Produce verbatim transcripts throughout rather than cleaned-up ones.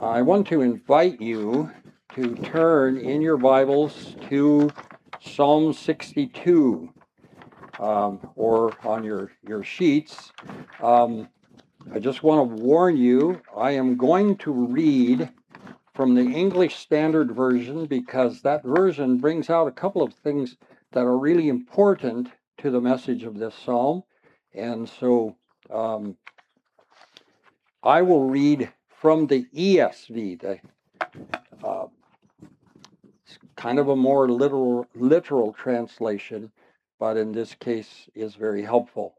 I want to invite you to turn in your Bibles to Psalm sixty-two, um, or on your, your sheets. Um, I just want to warn you, I am going to read from the English Standard Version because that version brings out a couple of things that are really important to the message of this psalm. And so um, I will read from the E S V, the uh, it's kind of a more literal, literal translation, but in this case is very helpful.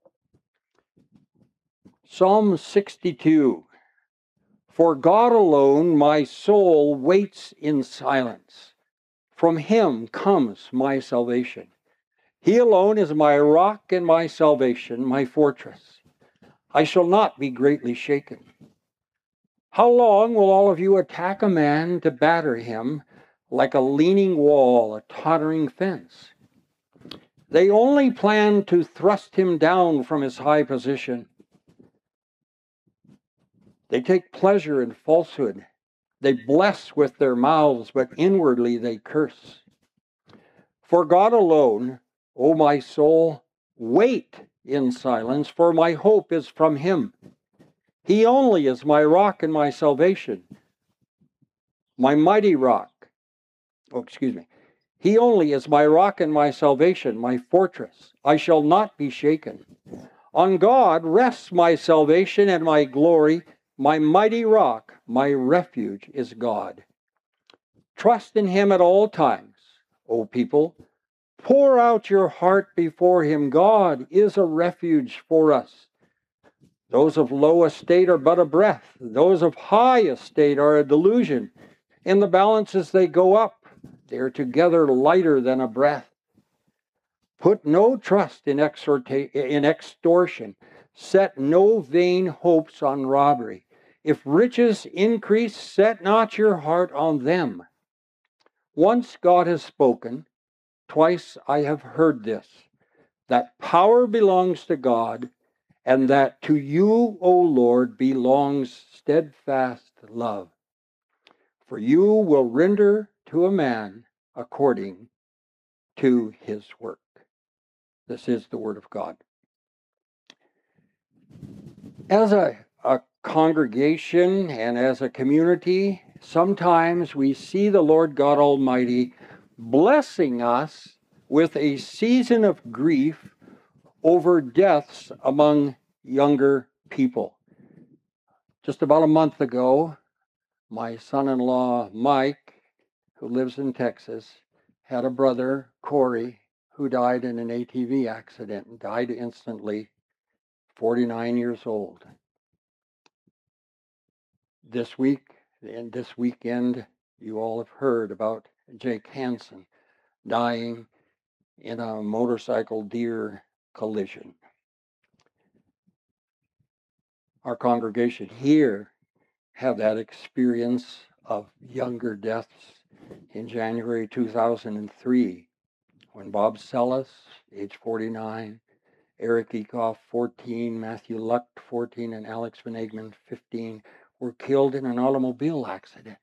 Psalm sixty-two. For God alone my soul waits in silence. From him comes my salvation. He alone is my rock and my salvation, my fortress. I shall not be greatly shaken. How long will all of you attack a man to batter him like a leaning wall, a tottering fence? They only plan to thrust him down from his high position. They take pleasure in falsehood. They bless with their mouths, but inwardly they curse. For God alone, O my soul, wait in silence, for my hope is from him. He only is my rock and my salvation, my mighty rock. Oh, excuse me. He only is my rock and my salvation, my fortress. I shall not be shaken. On God rests my salvation and my glory. My mighty rock, my refuge is God. Trust in him at all times, O people. Pour out your heart before him. God is a refuge for us. Those of low estate are but a breath. Those of high estate are a delusion. In the balances they go up. They are together lighter than a breath. Put no trust in, exhorta- in extortion. Set no vain hopes on robbery. If riches increase, set not your heart on them. Once God has spoken, twice I have heard this, that power belongs to God, and that to you, O Lord, belongs steadfast love. For you will render to a man according to his work. This is the word of God. As a, a congregation and as a community, sometimes we see the Lord God Almighty blessing us with a season of grief over deaths among younger people. Just about a month ago, my son-in-law, Mike, who lives in Texas, had a brother, Corey, who died in an A T V accident and died instantly, forty-nine years old. This week, and this weekend, you all have heard about Jake Hansen dying in a motorcycle deer collision. Our congregation here had that experience of younger deaths in January two thousand three, when Bob Sellis, age forty-nine, Eric Ecoff, fourteen, Matthew Luck, fourteen, and Alex Van Egman, fifteen, were killed in an automobile accident.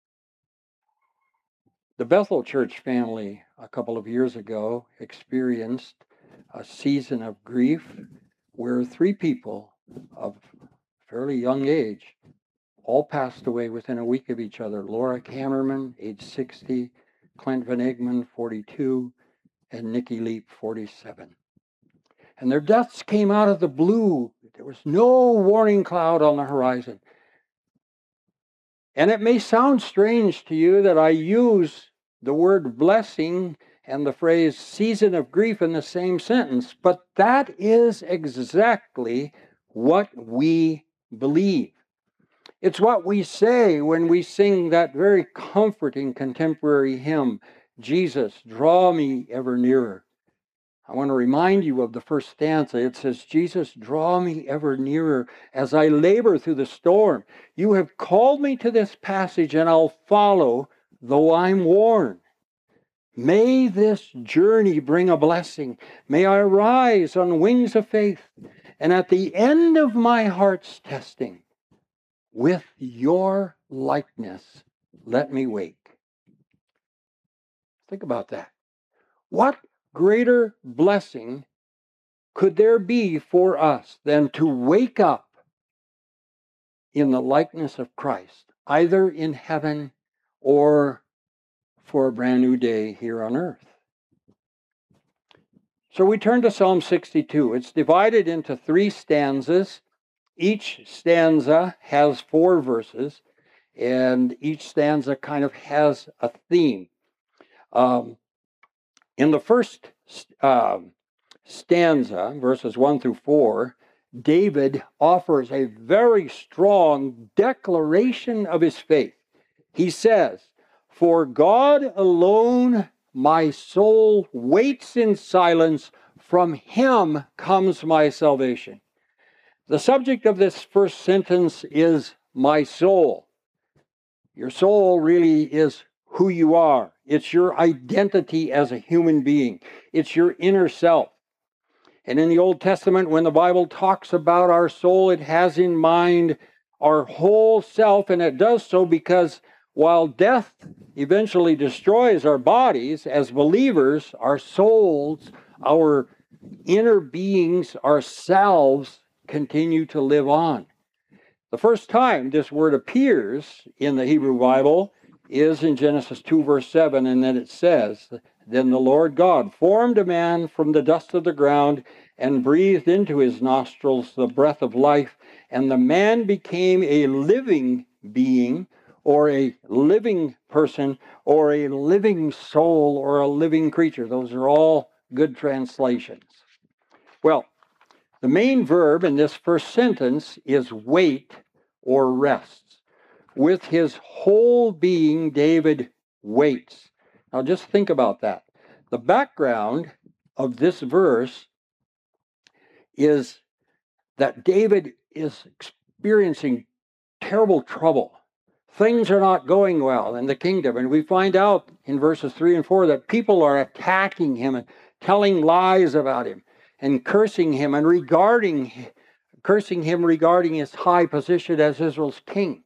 The Bethel Church family, a couple of years ago, experienced a season of grief where three people of fairly young age all passed away within a week of each other. Laura Kammerman, age sixty, Clint Van Egman, forty-two, and Nikki Leap, forty-seven. And their deaths came out of the blue. There was no warning cloud on the horizon. And it may sound strange to you that I use the word blessing and the phrase season of grief in the same sentence, but that is exactly what we believe. It's what we say when we sing that very comforting contemporary hymn, Jesus, draw me ever nearer. I want to remind you of the first stanza. It says, Jesus, draw me ever nearer as I labor through the storm. You have called me to this passage and I'll follow, though I'm worn. May this journey bring a blessing. May I rise on wings of faith. And at the end of my heart's testing, with your likeness, let me wake. Think about that. What greater blessing could there be for us than to wake up in the likeness of Christ, either in heaven or for a brand new day here on earth? So we turn to Psalm sixty-two. It's divided into three stanzas. Each stanza has four verses, and each stanza kind of has a theme. Um, in the first uh, stanza, verses one through four, David offers a very strong declaration of his faith. He says, "For God alone my soul waits in silence, from him comes my salvation." The subject of this first sentence is my soul. Your soul really is who you are. It's your identity as a human being. It's your inner self. And in the Old Testament, when the Bible talks about our soul, it has in mind our whole self, and it does so because while death eventually destroys our bodies, as believers, our souls, our inner beings, ourselves, continue to live on. The first time this word appears in the Hebrew Bible is in Genesis two, verse seven, and then it says, "Then the Lord God formed a man from the dust of the ground and breathed into his nostrils the breath of life, and the man became a living being," or a living person, or a living soul, or a living creature. Those are all good translations. Well, the main verb in this first sentence is wait or rest. With his whole being, David waits. Now just think about that. The background of this verse is that David is experiencing terrible trouble. Things are not going well in the kingdom. And we find out in verses three and four that people are attacking him and telling lies about him and cursing him and regarding, cursing him regarding his high position as Israel's king.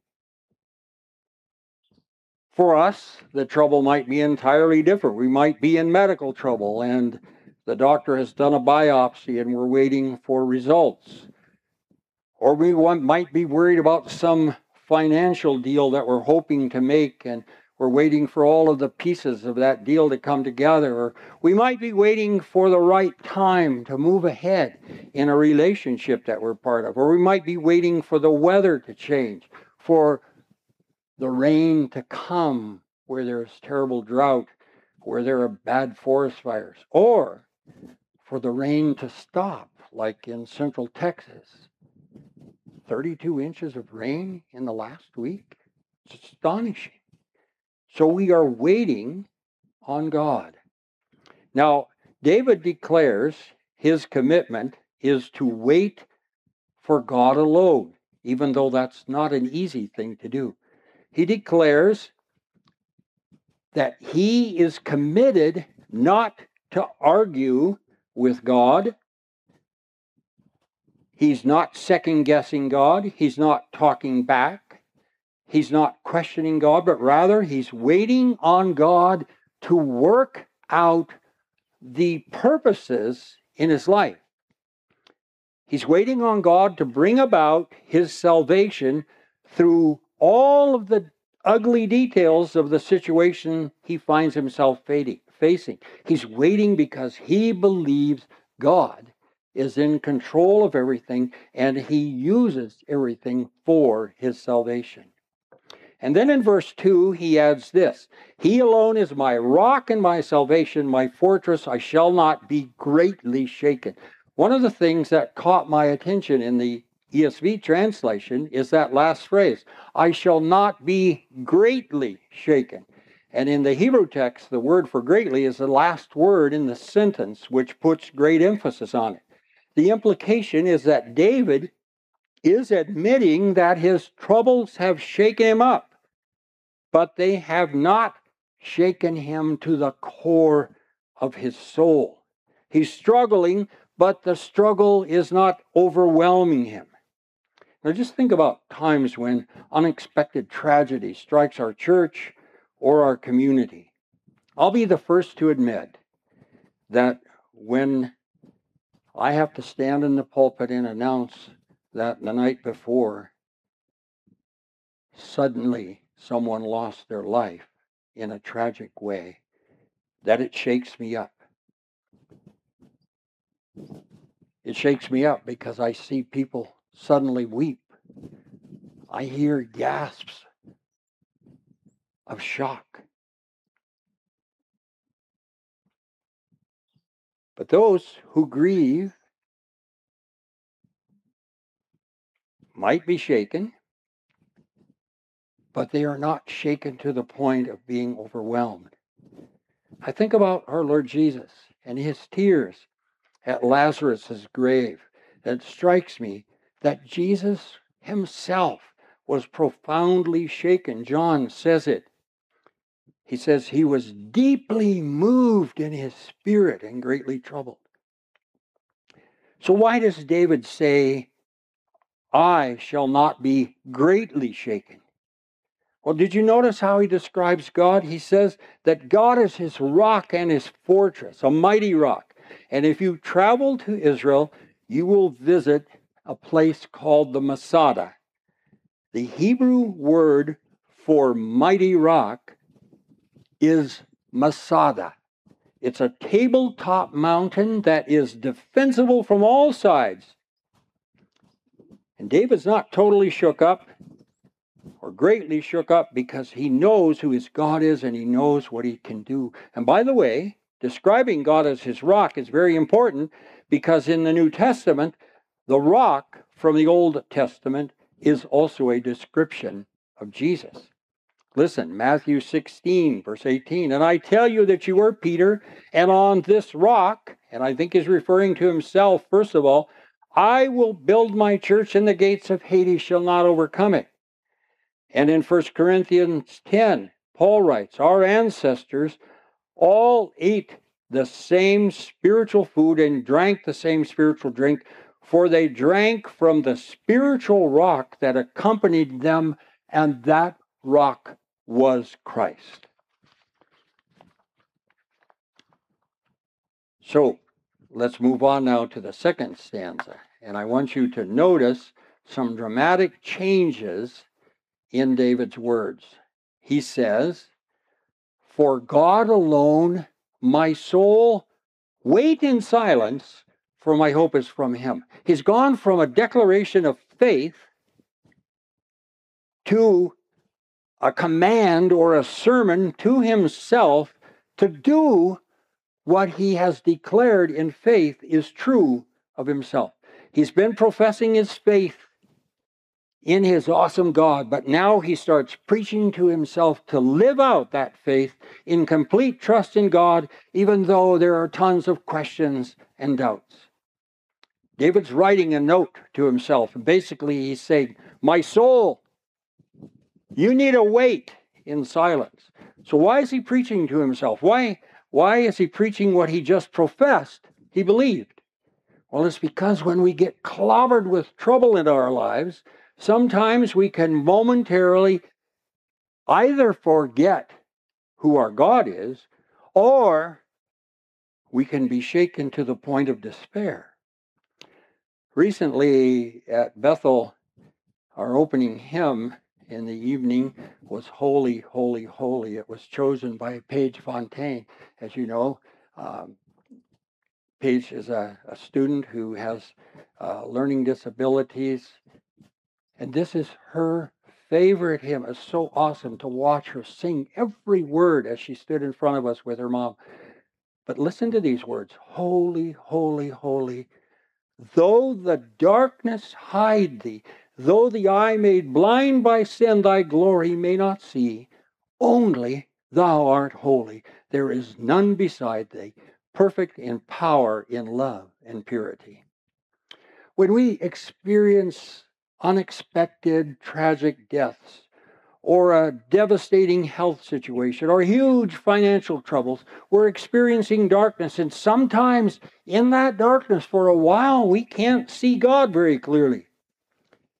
For us, the trouble might be entirely different. We might be in medical trouble and the doctor has done a biopsy and we're waiting for results. Or we might be worried about some financial deal that we're hoping to make and we're waiting for all of the pieces of that deal to come together. Or we might be waiting for the right time to move ahead in a relationship that we're part of. Or we might be waiting for the weather to change, for the rain to come where there's terrible drought, where there are bad forest fires. Or for the rain to stop, like in central Texas. thirty-two inches of rain in the last week. It's astonishing. So we are waiting on God. Now, David declares his commitment is to wait for God alone, even though that's not an easy thing to do. He declares that he is committed not to argue with God. He's not second-guessing God. He's not talking back. He's not questioning God, but rather he's waiting on God to work out the purposes in his life. He's waiting on God to bring about his salvation through all of the ugly details of the situation he finds himself facing. He's waiting because he believes God is in control of everything and he uses everything for his salvation. And then in verse two, he adds this: "He alone is my rock and my salvation, my fortress, I shall not be greatly shaken." One of the things that caught my attention in the E S V translation is that last phrase, "I shall not be greatly shaken." And in the Hebrew text, the word for greatly is the last word in the sentence, which puts great emphasis on it. The implication is that David is admitting that his troubles have shaken him up, but they have not shaken him to the core of his soul. He's struggling, but the struggle is not overwhelming him. Now just think about times when unexpected tragedy strikes our church or our community. I'll be the first to admit that when I have to stand in the pulpit and announce that the night before, suddenly someone lost their life in a tragic way, that it shakes me up. It shakes me up because I see people suddenly weep. I hear gasps of shock. But those who grieve might be shaken, but they are not shaken to the point of being overwhelmed. I think about our Lord Jesus and his tears at Lazarus' grave. That strikes me that Jesus himself was profoundly shaken. John says it. He says he was deeply moved in his spirit and greatly troubled. So why does David say, I shall not be greatly shaken? Well, did you notice how he describes God? He says that God is his rock and his fortress, a mighty rock. And if you travel to Israel, you will visit a place called the Masada. The Hebrew word for mighty rock is Masada. It's a tabletop mountain that is defensible from all sides. And David's not totally shook up or greatly shook up because he knows who his God is and he knows what he can do. And by the way, describing God as his rock is very important because in the New Testament, the rock from the Old Testament is also a description of Jesus. Listen, Matthew sixteen, verse eighteen, and I tell you that you are Peter, and on this rock, and I think he's referring to himself, first of all, I will build my church, and the gates of Hades shall not overcome it. And in First Corinthians ten, Paul writes, our ancestors all ate the same spiritual food and drank the same spiritual drink, for they drank from the spiritual rock that accompanied them, and that rock was Christ. So let's move on now to the second stanza. And I want you to notice some dramatic changes in David's words. He says, for God alone, my soul, wait in silence, for my hope is from him. He's gone from a declaration of faith to a command or a sermon to himself to do what he has declared in faith is true of himself. He's been professing his faith in his awesome God, but now he starts preaching to himself to live out that faith in complete trust in God, even though there are tons of questions and doubts. David's writing a note to himself, and basically he's saying, my soul, you need to wait in silence. So why is he preaching to himself? Why, why is he preaching what he just professed he believed? Well, it's because when we get clobbered with trouble in our lives, sometimes we can momentarily either forget who our God is, or we can be shaken to the point of despair. Recently at Bethel, our opening hymn in the evening was Holy, Holy, Holy. It was chosen by Paige Fontaine. As you know, um, Paige is a, a student who has uh, learning disabilities, and this is her favorite hymn. It's so awesome to watch her sing every word as she stood in front of us with her mom. But listen to these words, holy, holy, holy. Though the darkness hide thee, though the eye made blind by sin thy glory may not see, only thou art holy. There is none beside thee, perfect in power, in love and purity. When we experience unexpected tragic deaths, or a devastating health situation, or huge financial troubles, we're experiencing darkness, and sometimes in that darkness for a while we can't see God very clearly.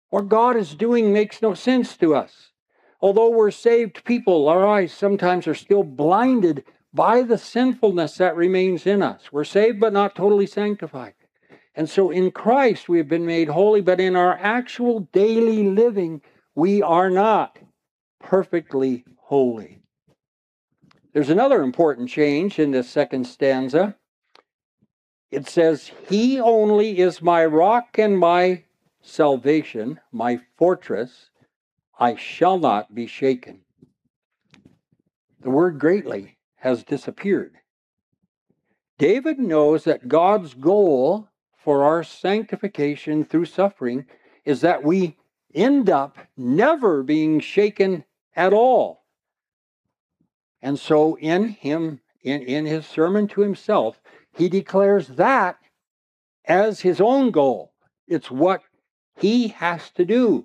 What God is doing makes no sense to us. Although we're saved people, our eyes sometimes are still blinded by the sinfulness that remains in us. We're saved but not totally sanctified. And so in Christ we have been made holy, but in our actual daily living, we are not perfectly holy. There's another important change in this second stanza. It says, He only is my rock and my salvation, my fortress. I shall not be shaken. The word greatly has disappeared. David knows that God's goal for our sanctification through suffering is that we end up never being shaken at all. And so in him, in, in his sermon to himself, he declares that as his own goal. It's what he has to do.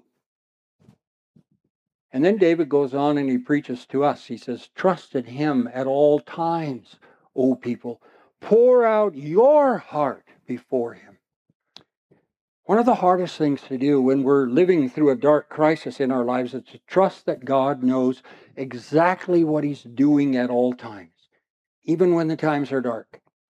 And then David goes on and he preaches to us. He says, trust in him at all times, O people. Pour out your heart before him. One of the hardest things to do when we're living through a dark crisis in our lives is to trust that God knows exactly what he's doing at all times, even when the times are dark.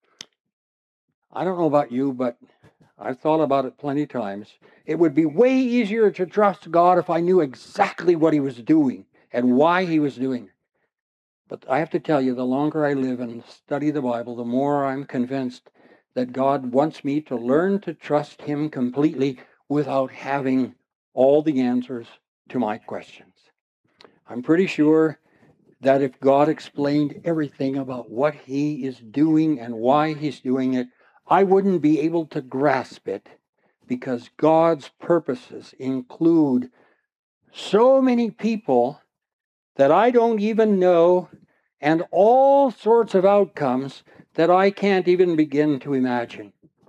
I don't know about you, but I've thought about it plenty of times. It would be way easier to trust God if I knew exactly what he was doing and why he was doing it. But I have to tell you, the longer I live and study the Bible, the more I'm convinced that God wants me to learn to trust him completely without having all the answers to my questions. I'm pretty sure that if God explained everything about what he is doing and why he's doing it, I wouldn't be able to grasp it, because God's purposes include so many people that I don't even know, and all sorts of outcomes that I can't even begin to imagine.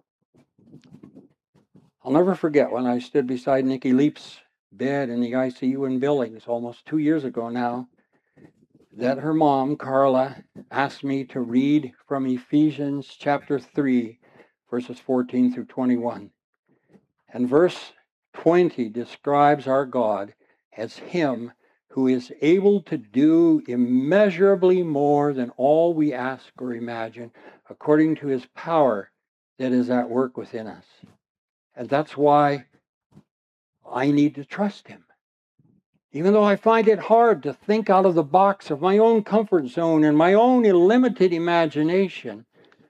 I'll never forget when I stood beside Nikki Leap's bed in the I C U in Billings almost two years ago now, that her mom, Carla, asked me to read from Ephesians chapter three, verses fourteen through twenty-one. And verse twenty describes our God as him who is able to do immeasurably more than all we ask or imagine, according to his power that is at work within us. And that's why I need to trust him. Even though I find it hard to think out of the box of my own comfort zone and my own illimited imagination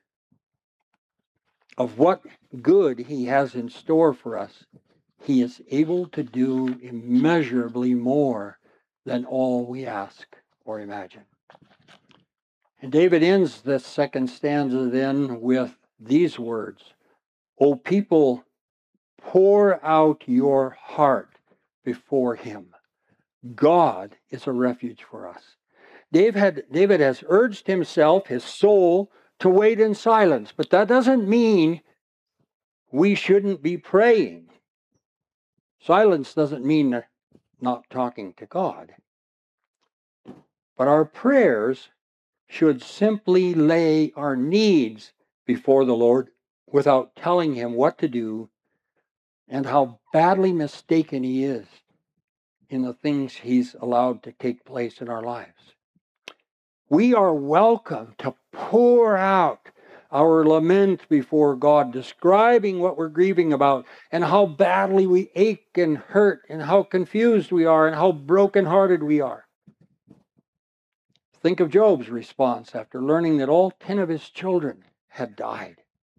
of what good he has in store for us, he is able to do immeasurably more than all we ask or imagine. And David ends this second stanza then with these words, O people, pour out your heart before him. God is a refuge for us. David, had, David has urged himself, his soul, to wait in silence, but that doesn't mean we shouldn't be praying. Silence doesn't mean not talking to God. But our prayers should simply lay our needs before the Lord without telling him what to do and how badly mistaken he is in the things he's allowed to take place in our lives. We are welcome to pour out our lament before God, describing what we're grieving about and how badly we ache and hurt and how confused we are and how brokenhearted we are. Think of Job's response after learning that all ten of his children had died.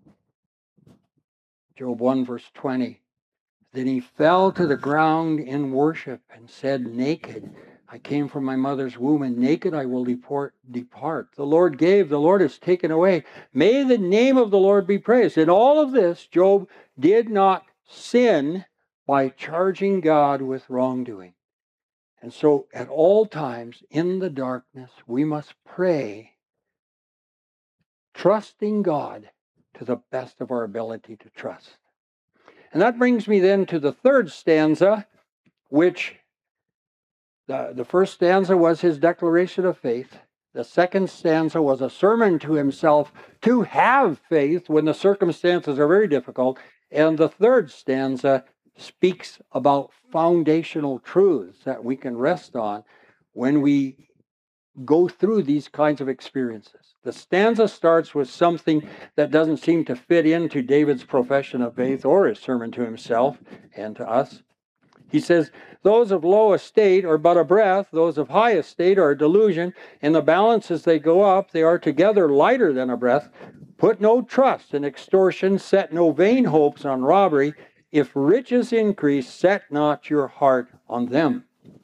Job one verse twenty. Then he fell to the ground in worship and said, naked I came from my mother's womb, and naked I will depart. depart. The Lord gave, the Lord has taken away. May the name of the Lord be praised. In all of this, Job did not sin by charging God with wrongdoing. And so at all times in the darkness, we must pray, trusting God to the best of our ability to trust. And that brings me then to the third stanza, which the, the first stanza was his declaration of faith. The second stanza was a sermon to himself to have faith when the circumstances are very difficult. And the third stanza speaks about foundational truths that we can rest on when we go through these kinds of experiences. The stanza starts with something that doesn't seem to fit into David's profession of faith or his sermon to himself and to us. He says, those of low estate are but a breath, those of high estate are a delusion. In the balance as they go up, they are together lighter than a breath. Put no trust in extortion, set no vain hopes on robbery. If riches increase, set not your heart on them.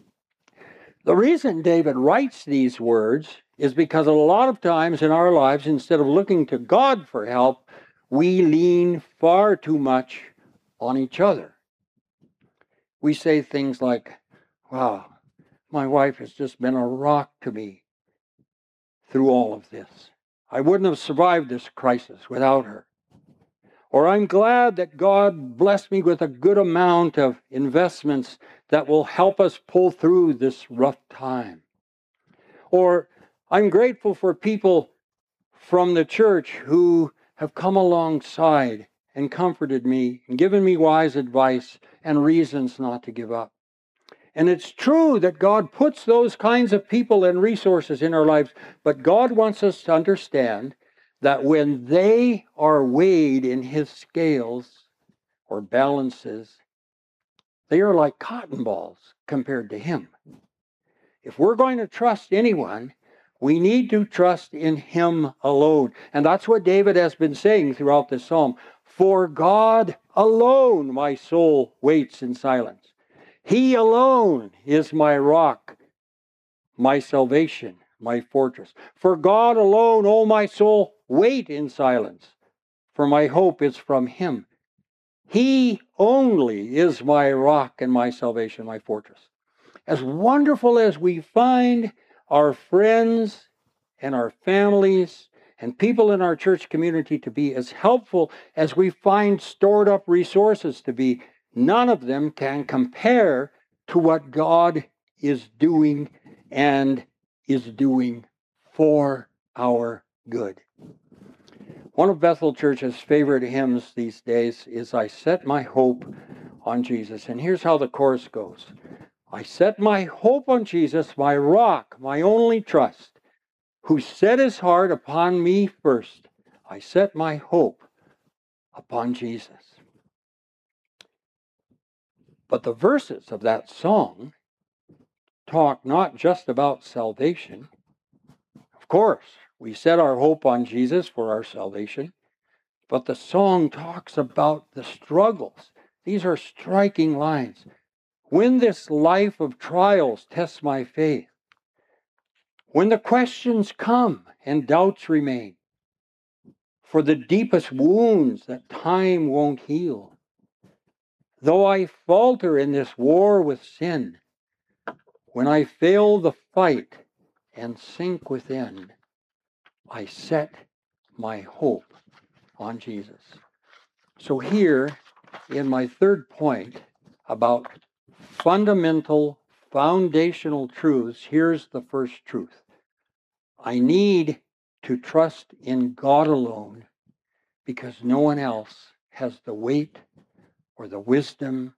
The reason David writes these words is because a lot of times in our lives, instead of looking to God for help, we lean far too much on each other. We say things like, wow, my wife has just been a rock to me through all of this. I wouldn't have survived this crisis without her. Or I'm glad that God blessed me with a good amount of investments that will help us pull through this rough time. Or I'm grateful for people from the church who have come alongside and comforted me and given me wise advice and reasons not to give up. And it's true that God puts those kinds of people and resources in our lives, but God wants us to understand that when they are weighed in His scales or balances, they are like cotton balls compared to Him. If we're going to trust anyone, we need to trust in Him alone. And that's what David has been saying throughout this psalm. For God alone my soul waits in silence. He alone is my rock, my salvation, my fortress. For God alone, O my soul, wait in silence, for my hope is from Him. He only is my rock and my salvation, my fortress. As wonderful as we find our friends and our families and people in our church community to be, as helpful as we find stored up resources to be, none of them can compare to what God is doing and is doing for our good. One of Bethel Church's favorite hymns these days is I Set My Hope on Jesus. And here's how the chorus goes. I set my hope on Jesus, my rock, my only trust, who set His heart upon me first. I set my hope upon Jesus. But the verses of that song talk not just about salvation. Of course, we set our hope on Jesus for our salvation, but the song talks about the struggles. These are striking lines. When this life of trials tests my faith, when the questions come and doubts remain, for the deepest wounds that time won't heal, though I falter in this war with sin, when I fail the fight and sink within, I set my hope on Jesus. So here, in my third point about fundamental, foundational truths, here's the first truth. I need to trust in God alone because no one else has the weight or the wisdom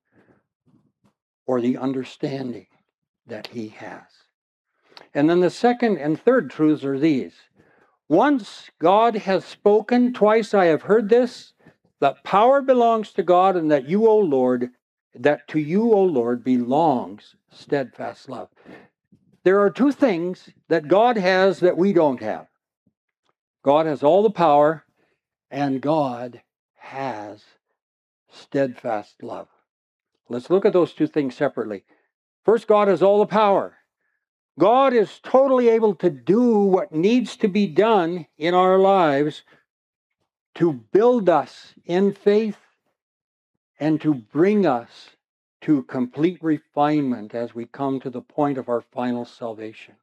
or the understanding that He has. And then the second and third truths are these. Once God has spoken, twice I have heard this, that power belongs to God and that you, O Lord, that to you, O Lord, belongs steadfast love. There are two things that God has that we don't have. God has all the power, and God has steadfast love. Let's look at those two things separately. First, God has all the power. God is totally able to do what needs to be done in our lives to build us in faith and to bring us to complete refinement as we come to the point of our final salvation.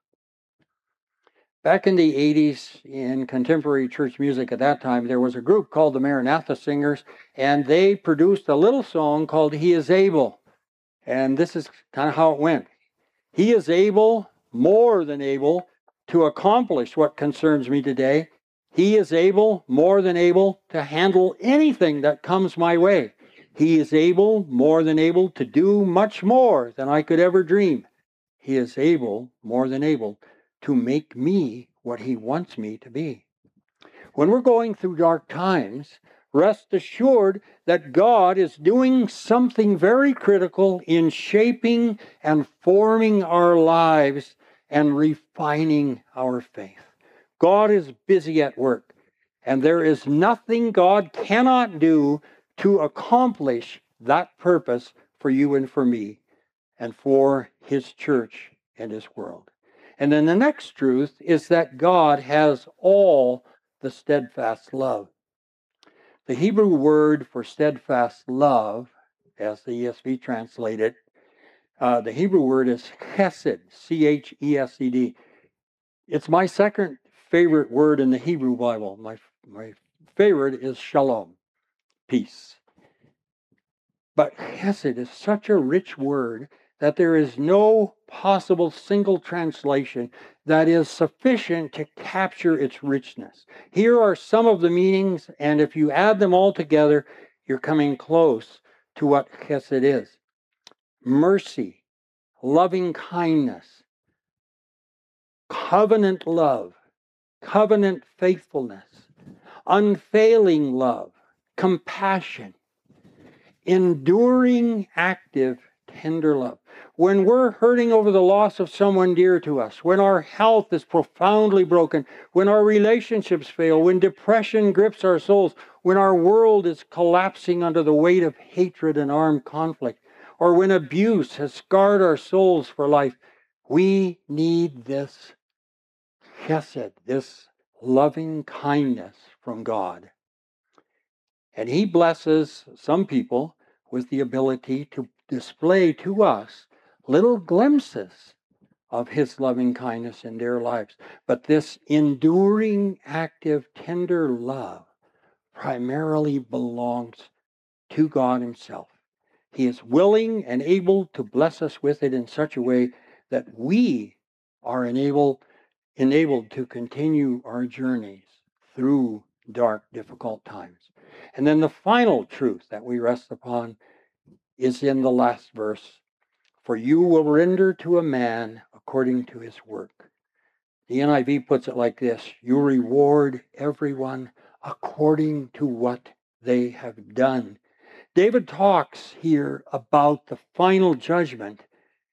Back in the eighties, in contemporary church music at that time, there was a group called the Maranatha Singers, and they produced a little song called He is Able. And this is kind of how it went. He is able, more than able, to accomplish what concerns me today. He is able, more than able, to handle anything that comes my way. He is able, more than able, to do much more than I could ever dream. He is able, more than able, to make me what He wants me to be. When we're going through dark times, rest assured that God is doing something very critical in shaping and forming our lives and refining our faith. God is busy at work, and there is nothing God cannot do to accomplish that purpose for you and for me and for His church and His world. And then the next truth is that God has all the steadfast love. The Hebrew word for steadfast love, as the E S V translate it, uh, the Hebrew word is chesed, C H E S E D. It's my second favorite word in the Hebrew Bible. My, my favorite is shalom, peace. But chesed is such a rich word that there is no possible single translation that is sufficient to capture its richness. Here are some of the meanings, and if you add them all together, you're coming close to what chesed is. Mercy, loving kindness, covenant love, covenant faithfulness, unfailing love, compassion, enduring, active, tender love. When we're hurting over the loss of someone dear to us, when our health is profoundly broken, when our relationships fail, when depression grips our souls, when our world is collapsing under the weight of hatred and armed conflict, or when abuse has scarred our souls for life, we need this chesed, this loving kindness from God. And He blesses some people with the ability to display to us little glimpses of His loving kindness in their lives. But this enduring, active, tender love primarily belongs to God Himself. He is willing and able to bless us with it in such a way that we are enabled, enabled to continue our journeys through dark, difficult times. And then the final truth that we rest upon is in the last verse. For you will render to a man according to his work. The N I V puts it like this: you reward everyone according to what they have done. David talks here about the final judgment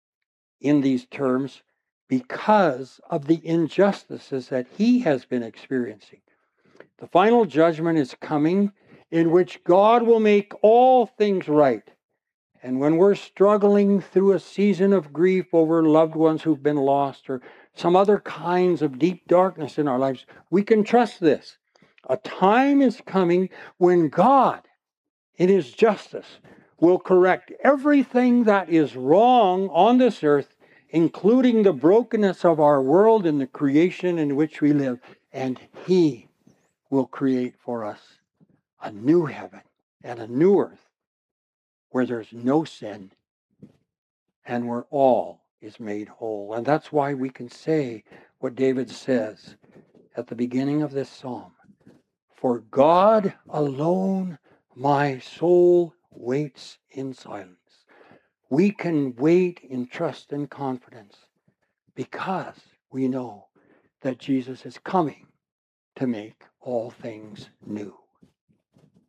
in these terms because of the injustices that he has been experiencing. The final judgment is coming, in which God will make all things right. And when we're struggling through a season of grief over loved ones who've been lost or some other kinds of deep darkness in our lives, we can trust this. A time is coming when God, in His justice, will correct everything that is wrong on this earth, including the brokenness of our world and the creation in which we live. And He will create for us a new heaven and a new earth where there's no sin and where all is made whole. And that's why we can say what David says at the beginning of this psalm: for God alone my soul waits in silence. We can wait in trust and confidence because we know that Jesus is coming to make all things new.